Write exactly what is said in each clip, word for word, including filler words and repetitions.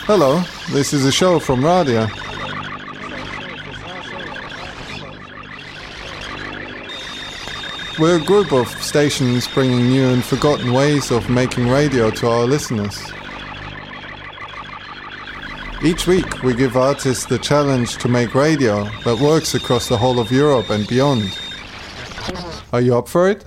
Hello, this is a show from Radio. We're a group of stations bringing new and forgotten ways of making radio to our listeners. Each week we give artists the challenge to make radio that works across the whole of Europe and beyond. Are you up for it?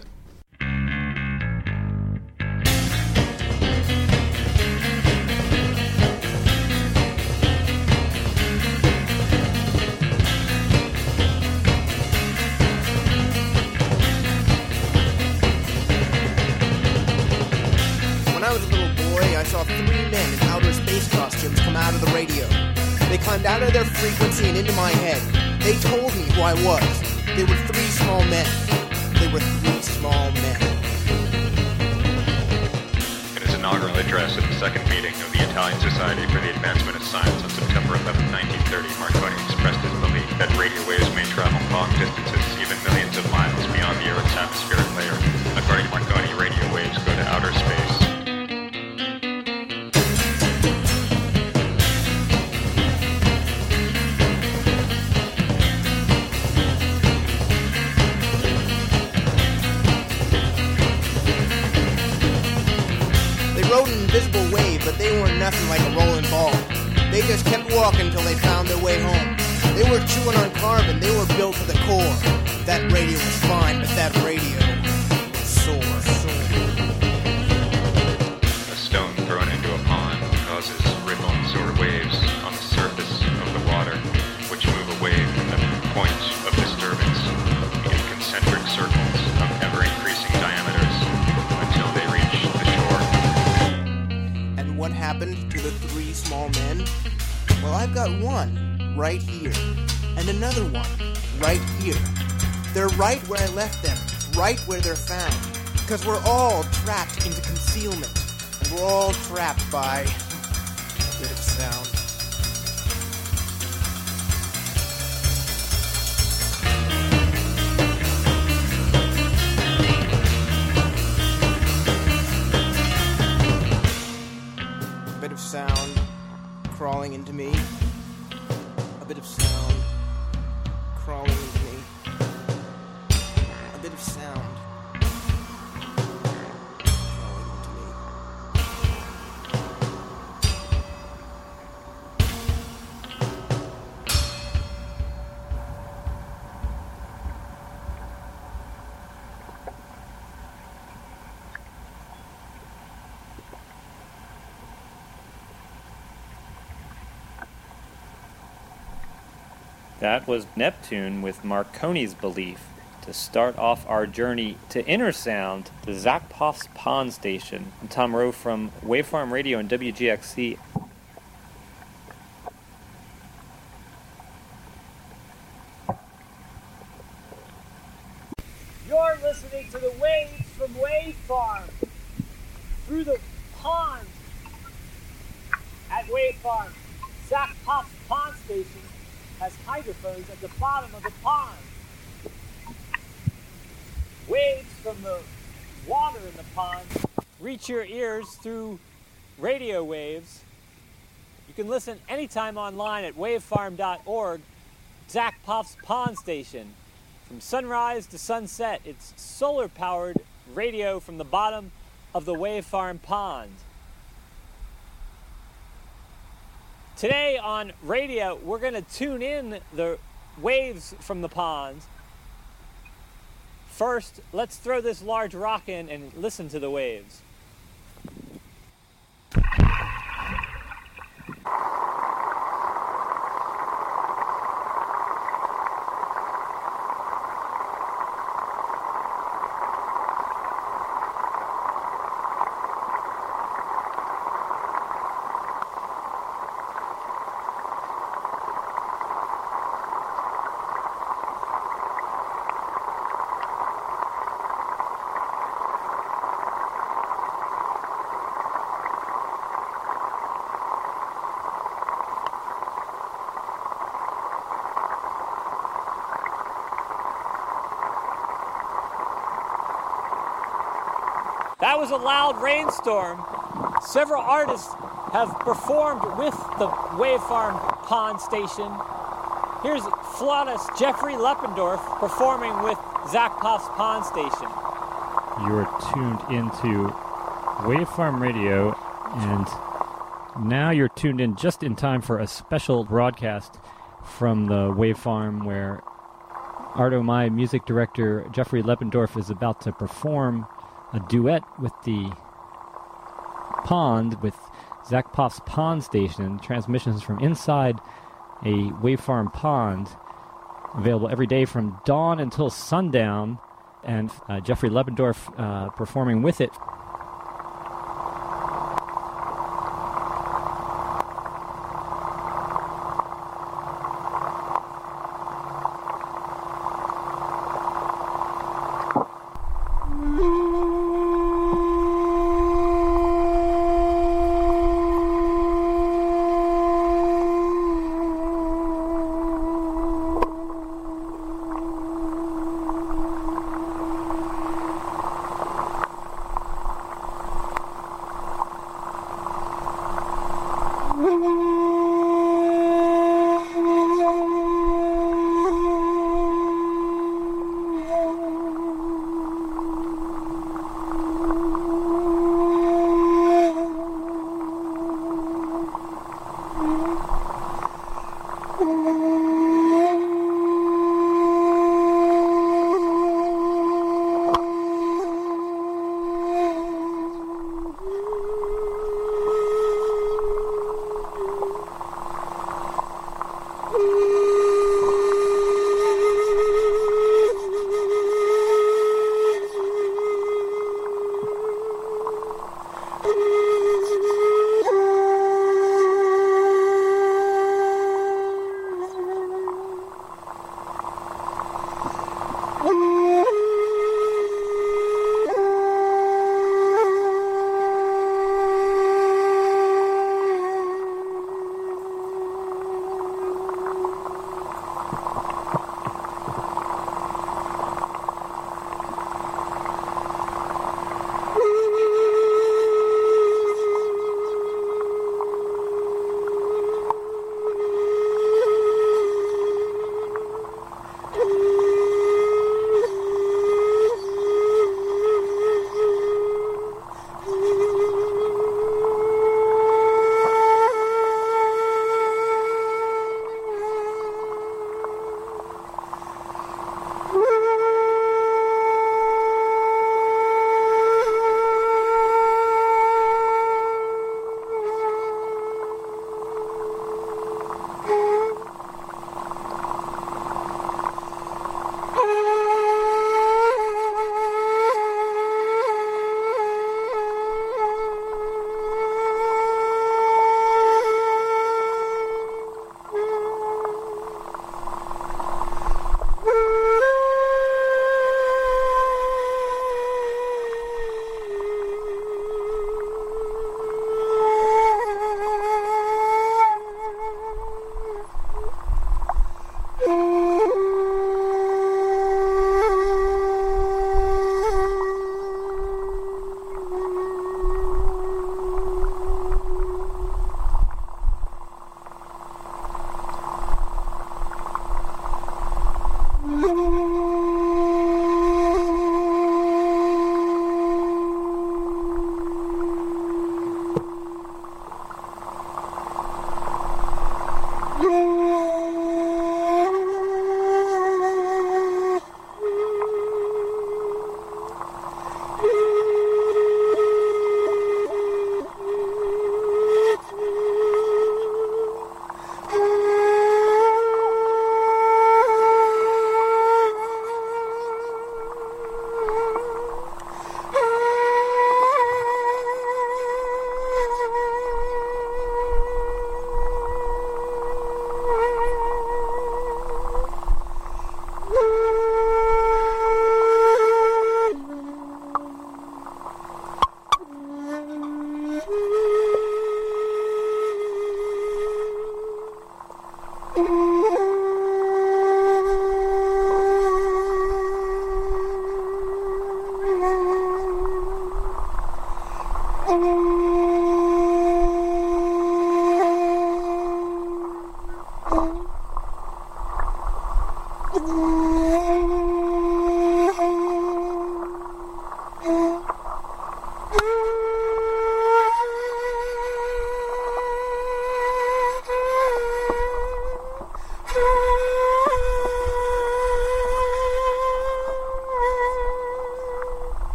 Out of their frequency and into my head. They told me who I was. They were three small men. They were three small men. In his inaugural address at the second meeting of the Italian Society for the Advancement of Science on September eleventh, nineteen thirty, Marconi expressed his belief that radio waves may travel long distances, even millions of miles beyond the Earth's atmospheric layer. According to Marconi, radio waves go to outer space. Invisible wave, but they weren't nothing like a rolling ball. They just kept walking until they found their way home. They were chewing on carbon, they were built to the core. That radio was fine, but that radio was sore, sore. A stone thrown into a pond causes ripples or waves on the surface of the water, which move away from the point of disturbance in concentric circles of ever-increasing diameters until they reach the shore. What happened to the three small men? Well, I've got one right here, and another one right here. They're right where I left them, right where they're found, because we're all trapped into concealment, and we're all trapped by a bit of sound. Sound crawling into me. A bit of sound crawling into me. A bit of sound crawling into me. That was Neptune with Marconi's Belief to start off our journey to Inner Sound, the Zakpov's Pond Station. I'm Tom Rowe from Wavefarm Radio and W G X C. You're listening to the waves from Wavefarm through the pond at Wavefarm. Zakpov's Pond Station has hydrophones at the bottom of the pond. Waves from the water in the pond reach your ears through radio waves. You can listen anytime online at wavefarm dot org. Zakpov's Pond Station. From sunrise to sunset, it's solar-powered radio from the bottom of the Wavefarm pond. Today on radio, we're going to tune in the waves from the pond. First, let's throw this large rock in and listen to the waves. That was a loud rainstorm. Several artists have performed with the Wave Farm Pond Station. Here's flautist Jeffrey Leppendorf performing with Zach Poff's Pond Station. You're tuned into Wave Farm Radio, and now you're tuned in just in time for a special broadcast from the Wave Farm where Arto Mai music director Jeffrey Leppendorf is about to perform a duet with the Pond, with Zach Poff's Pond Station, transmissions from inside a Wave Farm pond, available every day from dawn until sundown, and uh, Jeffrey Leppendorf uh, performing with it.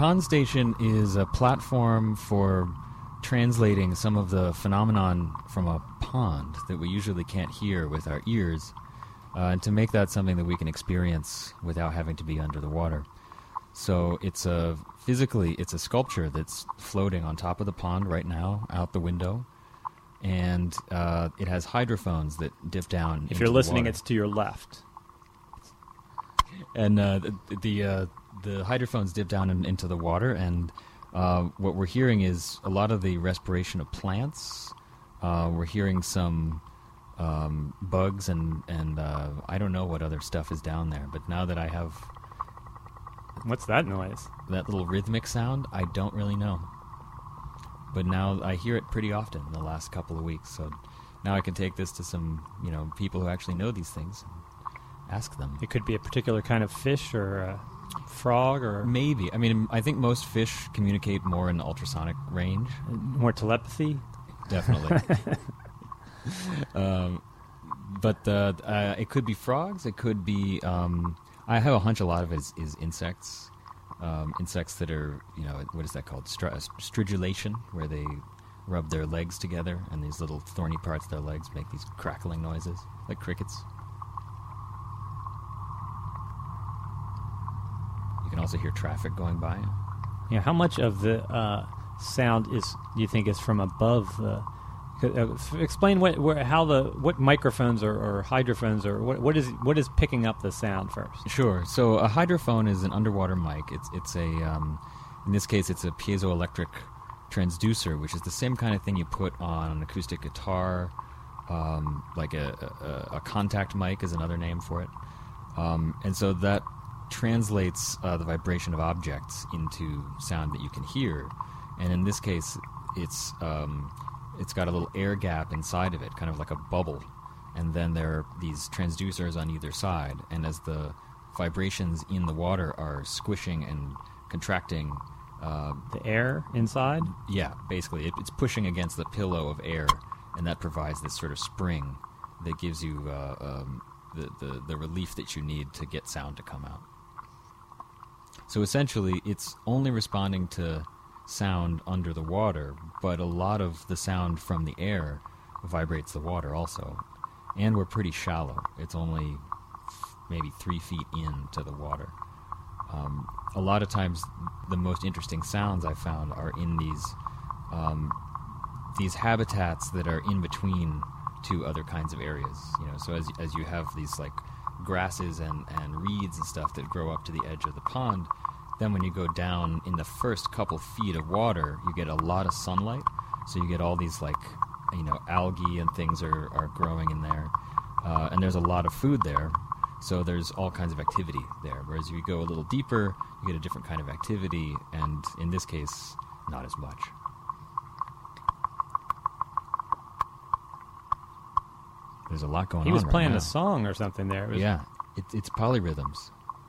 pond station is a platform for translating some of the phenomenon from a pond that we usually can't hear with our ears, uh, and to make that something that we can experience without having to be under the water. So it's a physically, it's a sculpture that's floating on top of the pond right now, out the window, and uh, it has hydrophones that dip down. If you're listening, it's to your left. And uh, the the, uh, the hydrophones dip down in, into the water, and uh, what we're hearing is a lot of the respiration of plants. Uh, we're hearing some um, bugs, and and uh, I don't know what other stuff is down there. But now that I have What's that noise? that little rhythmic sound, I don't really know. But now I hear it pretty often in the last couple of weeks. So now I can take this to some, you know, people who actually know these things and ask them. It could be a particular kind of fish or a frog or Maybe. I mean, I think most fish communicate more in ultrasonic range. more telepathy. Definitely. um, but uh, uh, it could be frogs. It could be... Um, I have a hunch a lot of it is, is insects. Um, insects that are, you know, what is that called? Str- stridulation, where they rub their legs together and these little thorny parts of their legs make these crackling noises, like crickets. You can also hear traffic going by. Yeah, how much of the uh, sound is do you think is from above the? Uh, f- explain what where, how the what microphones or, or hydrophones or what what is what is picking up the sound first? Sure. So a hydrophone is an underwater mic. It's it's a um, in this case it's a piezoelectric transducer, which is the same kind of thing you put on an acoustic guitar. Um, like a, a, a contact mic is another name for it. Um, and so that translates uh, the vibration of objects into sound that you can hear. And in this case, it's um, it's got a little air gap inside of it, kind of like a bubble. And then there are these transducers on either side. And as the vibrations in the water are squishing and contracting, uh, The air inside. yeah, basically, it, it's pushing against the pillow of air, and that provides this sort of spring that gives you uh, um, the, the, the relief that you need to get sound to come out. So essentially, it's only responding to sound under the water, but a lot of the sound from the air vibrates the water also. And we're pretty shallow. It's only maybe three feet into the water. Um, a lot of times, the most interesting sounds I found are in these um, these habitats that are in between two other kinds of areas. You know, so as as you have these like grasses and, and reeds and stuff that grow up to the edge of the pond, then when you go down in the first couple feet of water, you get a lot of sunlight. So you get all these like, you know, algae and things are, are growing in there. Uh, and there's a lot of food there. So there's all kinds of activity there. Whereas if you go a little deeper, you get a different kind of activity. And in this case, not as much. There's a lot going on. He was right playing now. a song or something there. It was- Yeah, it, it's polyrhythms.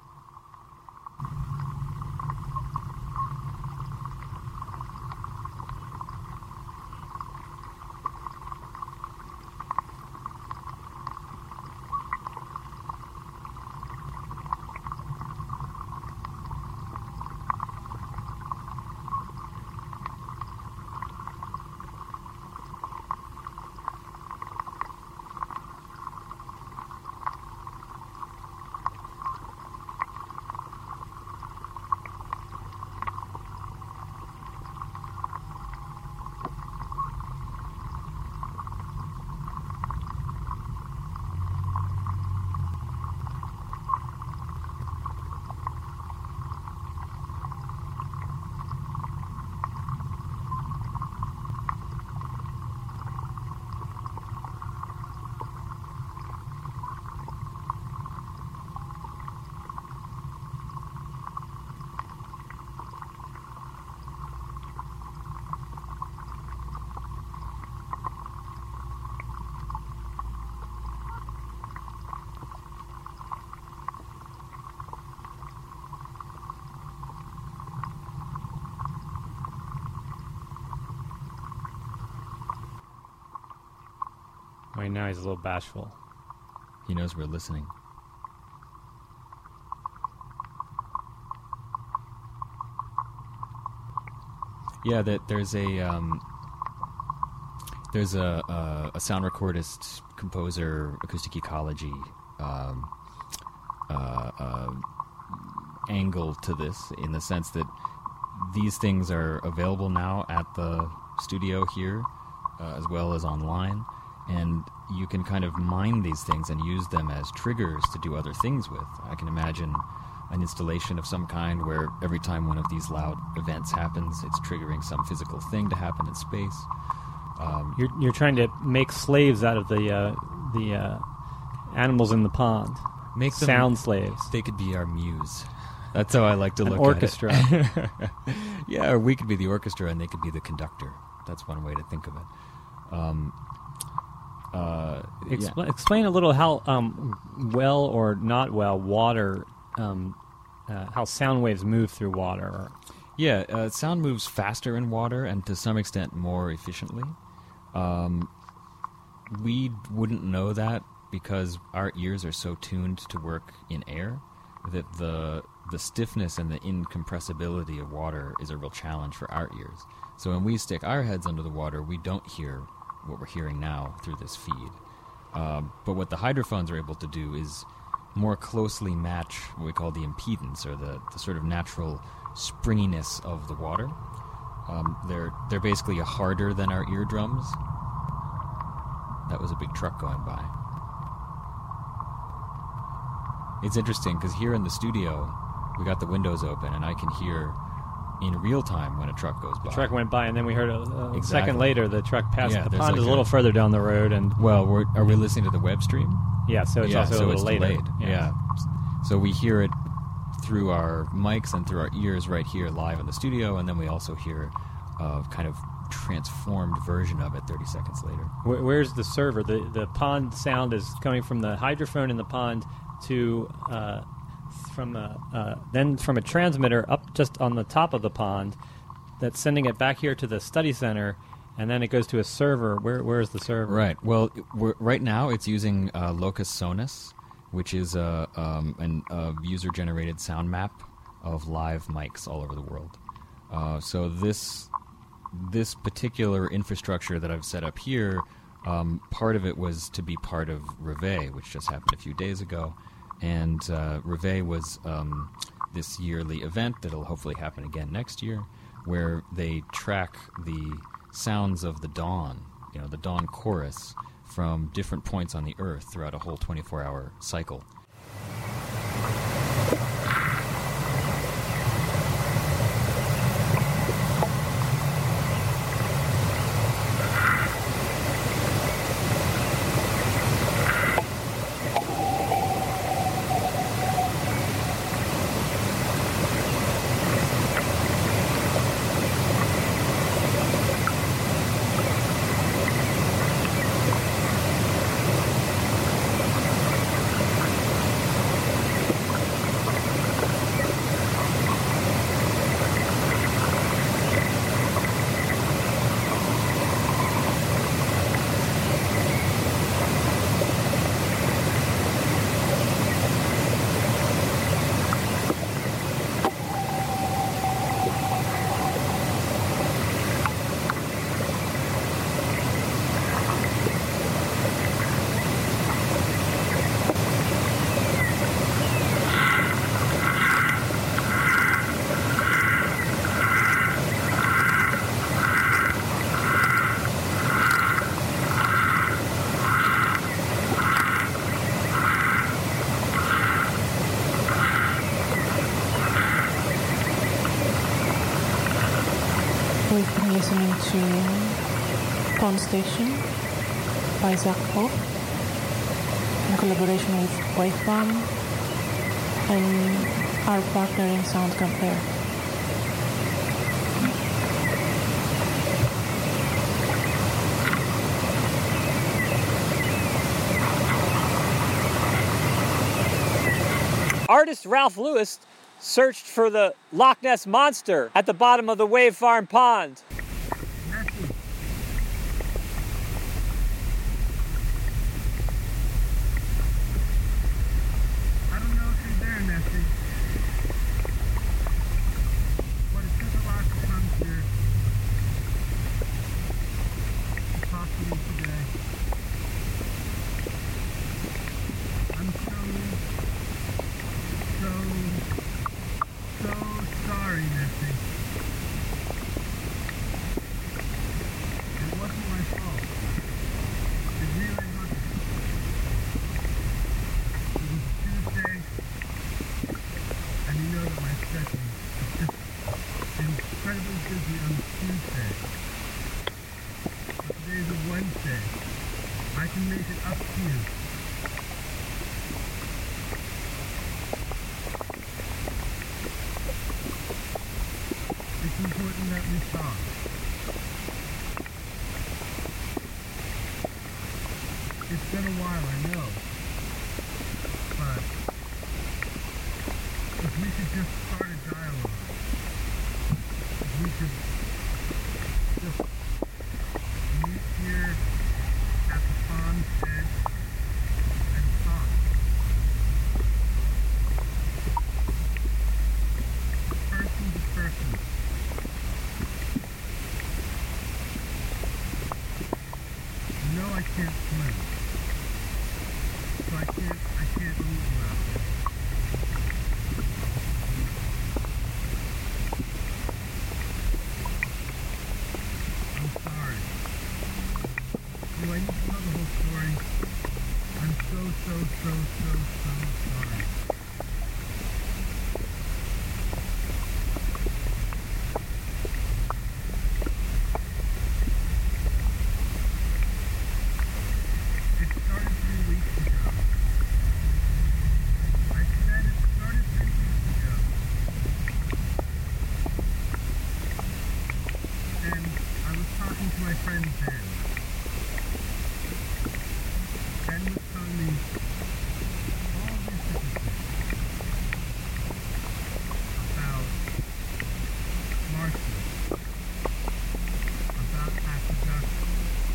Right now he's a little bashful. He knows we're listening. Yeah, that there's a um, there's a, a a sound recordist, composer, acoustic ecology um, uh, uh, angle to this, in the sense that these things are available now at the studio here, uh, as well as online, and you can kind of mine these things and use them as triggers to do other things with. I can imagine an installation of some kind where every time one of these loud events happens, it's triggering some physical thing to happen in space. Um, You're you're trying to make slaves out of the uh, the uh, animals in the pond. make them, Sound slaves. They could be our muse. That's how I like to An look orchestra. at it. Yeah, or we could be the orchestra and they could be the conductor. That's one way to think of it. Um, uh, Expl- yeah. Explain a little how um, well or not well water, um, uh, how sound waves move through water. Yeah, uh, sound moves faster in water and to some extent more efficiently. Um, we wouldn't know that because our ears are so tuned to work in air that the the stiffness and the incompressibility of water is a real challenge for our ears. So when we stick our heads under the water, we don't hear what we're hearing now through this feed. Um, but what the hydrophones are able to do is more closely match what we call the impedance, or the, the sort of natural springiness of the water. Um, they're they're basically harder than our eardrums. That was a big truck going by. It's interesting because here in the studio, we got the windows open, and I can hear in real time when a truck goes by. The truck went by, and then we heard a, a Exactly. second later the truck passed. Yeah, the there's pond like is a a- little further down the road, and Well, we're, are we listening to the web stream? yeah, so it's yeah, also so a it's little later. delayed. Yeah. So we hear it through our mics and through our ears right here live in the studio, and then we also hear a kind of transformed version of it thirty seconds later. Where, where's the server? The the pond sound is coming from the hydrophone in the pond to uh, from a, uh, then from a transmitter up just on the top of the pond that's sending it back here to the study center, and then it goes to a server. Where where is the server? Right. Well, it- we're, right now it's using uh, Locus Sonus, which is a, um, an, a user-generated sound map of live mics all over the world. Uh, so this this particular infrastructure that I've set up here, um, part of it was to be part of Reveille, which just happened a few days ago. And uh, Reveille was um, this yearly event that'll hopefully happen again next year, where they track the sounds of the dawn, you know, the dawn chorus, from different points on the Earth throughout a whole twenty-four hour cycle. We've been listening to Pond Station by Zach Pop in collaboration with Wavefarm and our partner in Sound Compare. Artist Ralph Lewis searched for the Loch Ness Monster at the bottom of the Wave Farm Pond. I don't know if you're there, Nessie. But it took a lot to come here. up to you. It's important that we talk. It's been a while, I know. But if we could just start a dialogue, if we could just meet here at the pond's edge and talk. Person to person. You know I can't swim. So I can't, I can't meet you out there. I'm sorry. Do I need to know the whole story? I'm so, so, so, so, so sorry. It started three weeks ago. I said it started three weeks ago. And I was talking to my friend Ben. Ben was telling me all these different things about Marcy, about Akazuki,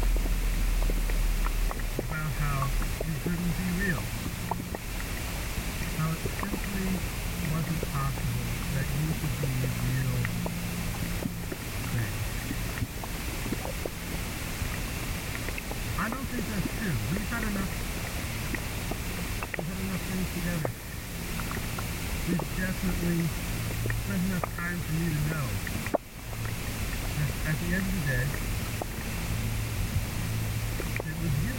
about how you couldn't be real, how it simply wasn't possible that you could be a real thing. I don't think that's true. We've had enough, we've had enough things together. We've definitely spent enough time for me to know that at the end of the day, it was you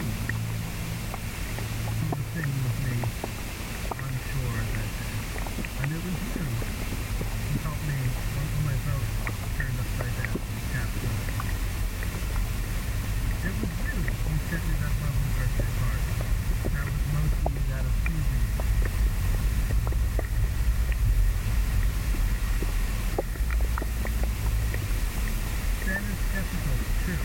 who was singing with me on shore that day. And it was you who helped me when my boat turned upside down and capsized. It was you who sent me that lovely birthday card. That was mostly that of Susie. Ben is skeptical, too.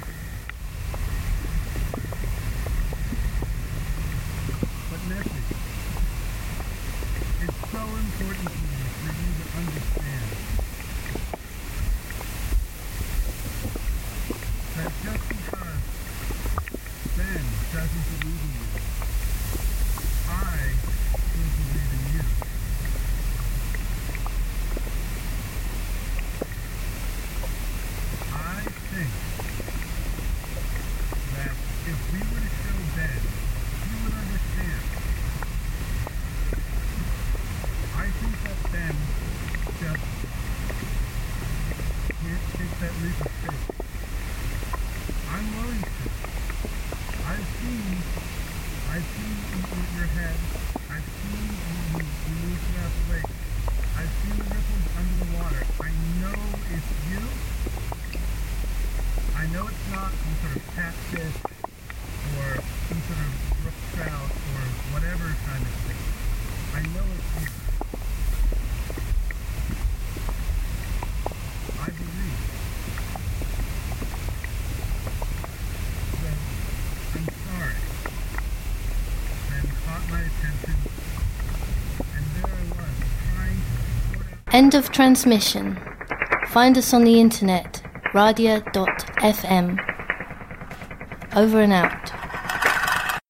But Nessie, it's so important to me for you to understand that just because Ben doesn't believe in you, I still believe in you. I think that if we were to show Ben, he would understand. I think that Ben just can't take that leap of faith. I'm willing to. I've seen, I've seen you in your head. I've seen you, you move throughout the lake. I've seen the ripples under the water. I know it's you. I know it's not some sort of catfish or some sort of brook trout or whatever kind of thing. I know it's you. I believe. So, I'm sorry. Ben caught my attention, and there I was, trying to sort out... End of transmission. Find us on the internet, radia dot f m. Over and out.